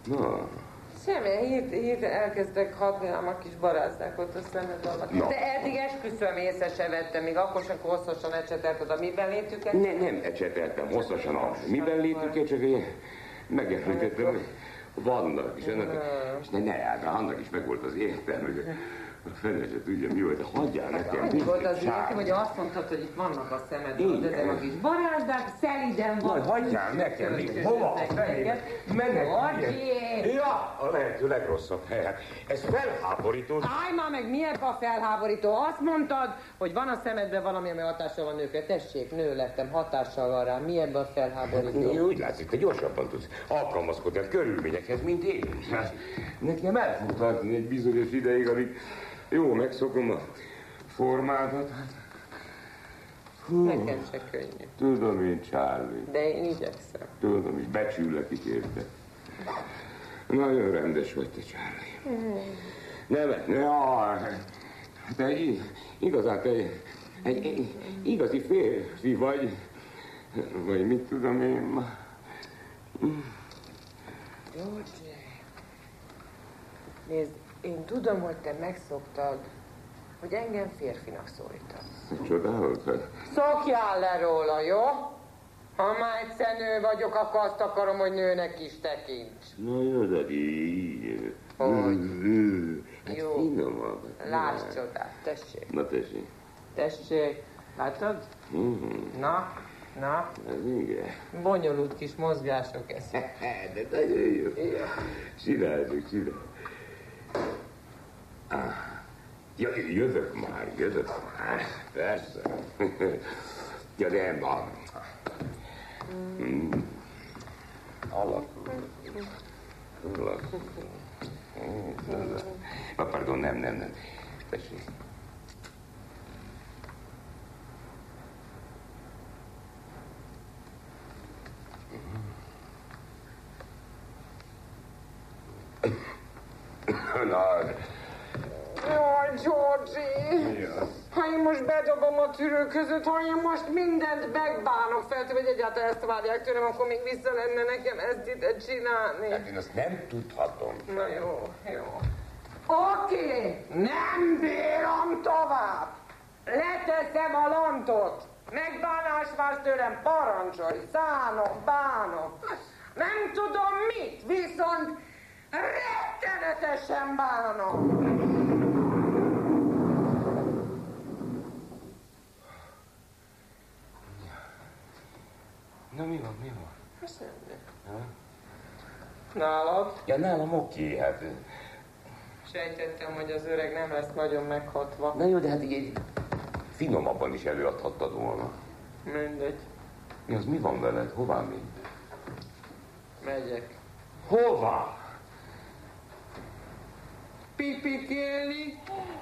Na. Semmi, hét elkezdtek hatni a kis barázdák ott a szemed alatt. Na. De eddig esküszöm, észre se vettem, még akkor sem hosszasan ecsetelted a miben létüket. Nem ecseteltem hosszasan a miben létüket, csak én megemlítettem, hogy vannak is ennek. És hát annak is megvolt az értelme, hogy a fene se tudja, mi volt, de hagyjál nekem. Annyi volt az értem, hogy azt mondtad, hogy itt vannak a szemed alatt ezek a kis barázdák, szeliden van. Majd hagyjál nekem, hova? Mennek. Ja, a lehető legrosszabb helyen. Ez felháborító. Állj már meg, mi ebben a felháborító? Azt mondtad, hogy van a szemedben valami, ami hatással van nőkre. Tessék, nő lettem, hatással van rá. Mi ebben a felháborító? Úgy látszik, te gyorsabban tudsz alkalmazkodni a körülményekhez, mint én. Nekem el fog tartani egy bizonyos ideig, amíg jó megszokom a formádat. Nekem se könnyű. Tudom én, Charlie. De én igyekszem. Tudom, és becsüllek is érte. Nagyon rendes vagy te, Charlie. Te igazán te egy igazi férfi vagy. Vagy mit tudom én. George, nézd, én tudom, hogy te megszoktad, hogy engem férfinak szólítasz. Csodálod? Szokjál le róla, jó? Ha már egyszer nő vagyok, akkor azt akarom, hogy nőnek is tekints. Na jó, de így. Hogy? Hát Jó. finomabb. Láss csodát, tessék. Na tessék. Tessék. Látod? Na. Ez igen. Bonyolult kis mozgások ezek. De nagyon jó. Csináljuk. Jövök már. Persze. Ja, nem, alakul. Pardon, nem. Tessék. Na. Jaj, Georgie! Ha én most bedobom a tűrő között, ha én most mindent megbánok feltől, hogy egyáltalán ezt várják tőlem, akkor még vissza lenne nekem ezt ide csinálni. Hát én azt nem tudhatom. Na jó. Oké, nem bírom tovább. Leteszem a lantot. Megbánás vársz tőlem, parancsolj, bánom. Nem tudom mit, viszont rettenetesen bánom. Na mi van? Semmi. Nálad? Ja, nálam oké, hát. Sejtettem, hogy az öreg nem lesz nagyon meghatva. Na jó, de hát így finomabban is előadhattad volna. Mindegy. Mi van veled? Hová még? Megyek. Hova? Pipikélni.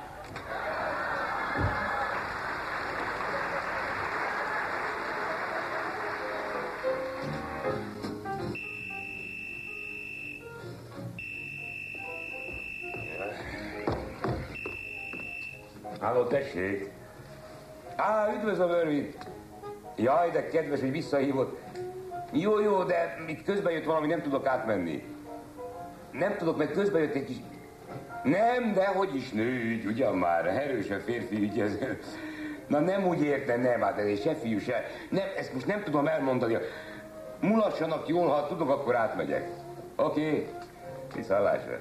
Háló, tessék! Üdvözlöm, Irving! Jaj, de kedves, hogy visszahívott. Jó, de itt közben jött valami, nem tudok átmenni. Nem tudok, mert közben jött egy kis... Nem, de hogy is nőügy, ugyan már, erős a férfi ügy ez. Na nem úgy érte, nem, hát ez se fiú, se. Nem, ezt most nem tudom elmondani. Mulassanak jól, ha tudok, akkor átmegyek. Oké, viszontlátásra.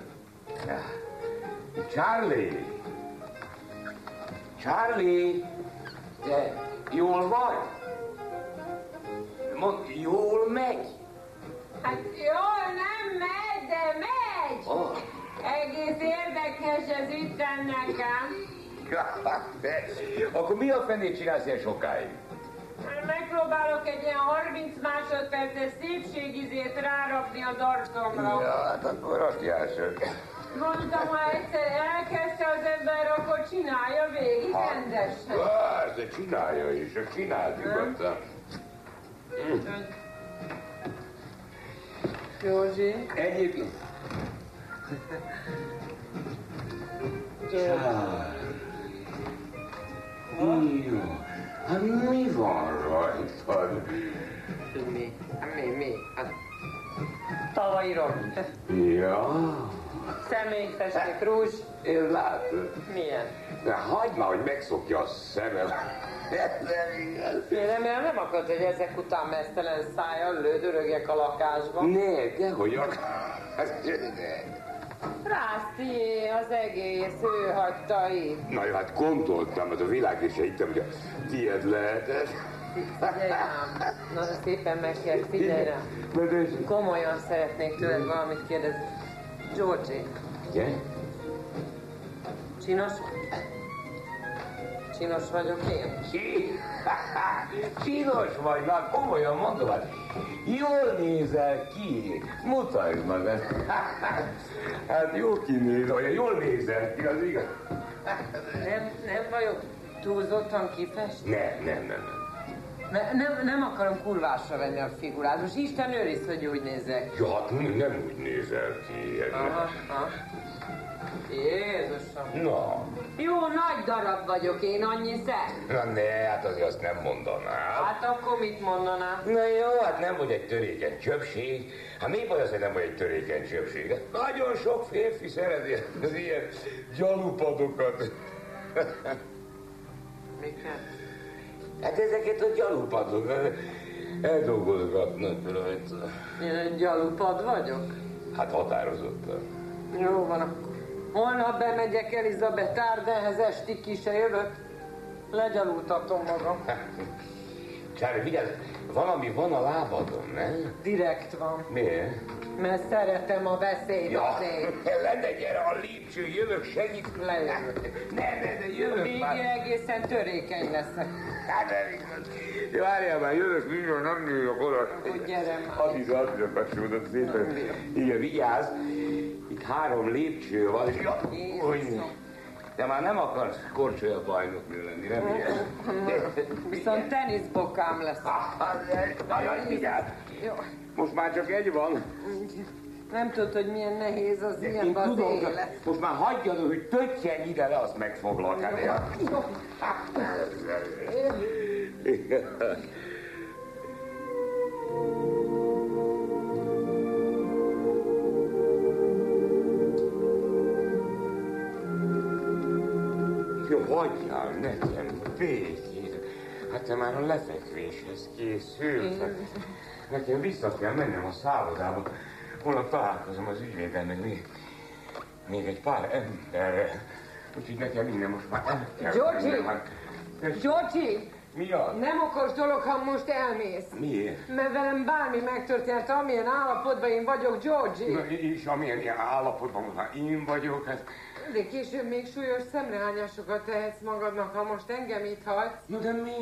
Charlie, te jól vagy? Jól megy? Hát jól nem megy, de megy. Oh. Egész érdekes ez ütten nekem. De, akkor mi a fenét csinálsz ilyen sokáig? Megpróbálok egy ilyen 30 másodperces szépségizét rárakni az arcomra. Ja, hát akkor rakjások. Mondtam, ha egyszer elkezdte az ember, akkor csinálja végig rendesen. Persze, csinálja is, csak csináld nyugodtan. Józsi? Egyébként... Jó. Hát mi van rajtad? Mi? Hát Tavalyi rom. Ja. Személyfesték, rúzs. Én látod. Milyen? De hagyd már, hogy megszokja a szemem. Én remélem nem akarod, hogy ezek után mesztelen szájjal lődörögjek a lakásban. Ne, dehogy Rásztié, az egész, ő hagyta itt. Na jó, hát gondoltam, hogy a világ is hittem, hogy a tiéd lehetett. Figyelj rám. Na, szépen megkérd, figyelj rám. Komolyan szeretnék tőled valamit kérdezni. Georgie, Igen? csinos vagy? Csinos vagyok én? Csinos vagy, már komolyan mondom, hát jól nézel ki. Mutasd magad. Hát jó kinéz, olyan jól nézel ki, az igaz. Nem vagyok túlzottan kifestve? Nem. Nem akarom kurvásra venni a figurát. Most Isten őriz, hogy úgy nézek. Ja, hát nem úgy nézel ki. Aha. Jézusom. Na. Jó, nagy darab vagyok én, annyi szer. Na ne, hát azért azt nem mondanám. Hát akkor mit mondaná? Na jó, hát nem vagy egy törékeny csöpség. Hát mi baj az, hogy nem vagy egy törékeny csöpség? Hát nagyon sok férfi szereti az ilyen gyalupadokat. Miket? Hát ezeket a gyalupadokat eldolgozgatnak rajta. Én egy gyalupad vagyok? Hát határozottan. Jó van akkor. Holnap bemegyek Elizabeth Ardenhez, estig ki se jövök. Legyalultatom magam. Csári, vigyázz, valami van a lábadon, ne? Direkt van. Miért? Mert szeretem a veszélyt Ja, azért. lenne, gyere a lépcső, jövök, segít. Lejövök. Ne, jövök Még már. egészen törékeny leszek. Hát nem igaz. Ja, várjál már, jövök, mindjárt nem nőjök oda. Akkor gyere már. Addig kapcsolódott szépen. Igen, vigyázz. Itt 3 lépcső van, és Jézusom. de már nem akarsz korcsolya bajnoknő lenni, nem ilyen? Viszont teniszbokám lesz. Nagyon vigyázz. Jó. Most már csak egy van. Nem tudod, hogy milyen nehéz az Én ilyen az tudom, élet. most már hagyjad, hogy töttyenj ide le, azt megfoglak. Jó. Jó, hagyjál nekem békét. Hát te már a lefekvéshez készülsz. Nekem vissza kell mennem a szállodába. Holnap találkozom az ügyvéddel, meg még egy pár emberrel. Úgyhogy nekem minden most már el kell Georgie! mennem, hát. Georgie! Mi az? Nem okos dolog, ha most elmész. Miért? Mert velem bármi megtörtént, amilyen állapotban én vagyok, Georgie. Na, és amilyen ilyen állapotban most már én vagyok, hát... De később még súlyos szemrehányásokat tehetsz magadnak, ha most engem itt hagysz. Na de mi?